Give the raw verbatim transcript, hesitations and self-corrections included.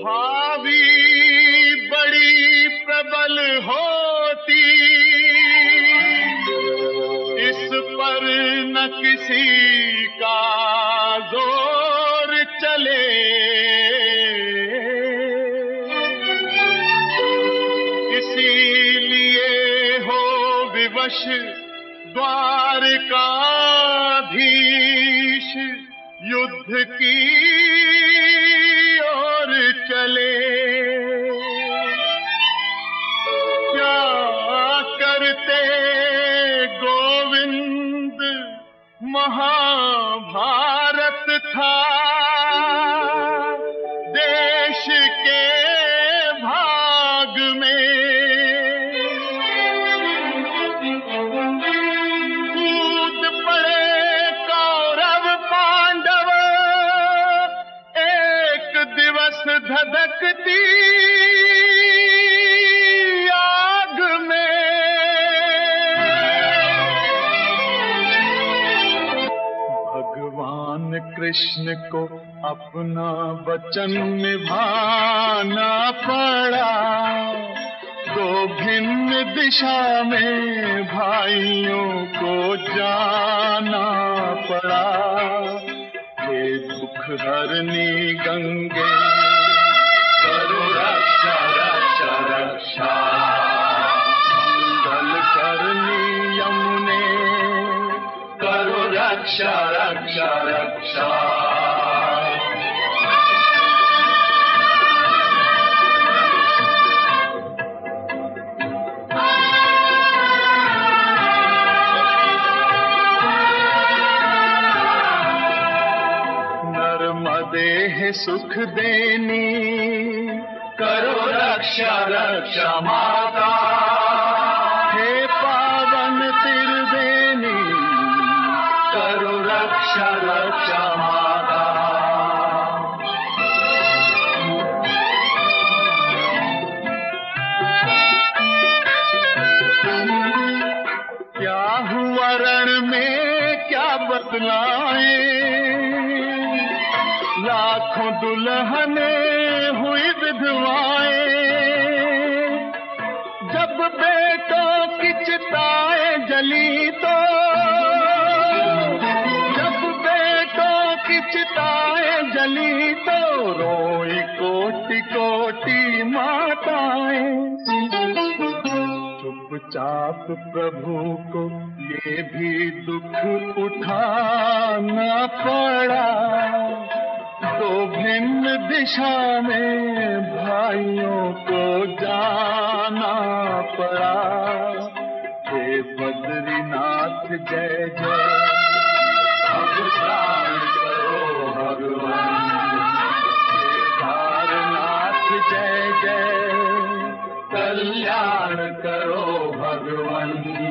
भाभी बड़ी प्रबल होती, इस पर न किसी का जोर चले। इसीलिए हो विवश द्वारकाधीश, युद्ध की ओर चले। क्या करते गोविंद, महाभारत था देश के भाग में। कूद पड़े कौरव पांडव एक दिवस धधकती आग में। भगवान कृष्ण को अपना वचन निभाना पड़ा, दो भिन्न दिशा में भाइयों को जाना पड़ा। हे दुख हरनी गंगे, करो रक्षा रक्षा रक्षा। मंगल करनी यमुने, करो रक्षा रक्षा रक्षा। नर्मदे सुख देनी, करो रक्षा रक्षा माता। हे पावन त्रिवेणी, करो रक्षा रक्षा माता। क्या हुआ रण में क्या बतलाएं, लाखों दुल्हने हुई विधवाएं। जब बेटों की चिताएं जली तो, जब बेटों की चिताएं जली तो रोई कोटि कोटि माताएं। चुपचाप प्रभु को ये भी दुख उठाना पड़ा, दो भिन्न दिशा में भाइयों को जाना पड़ा। हे बद्रीनाथ जय जय, अवतार करो भगवान। हे केदारनाथ जय जय, कल्याण करो भगवान।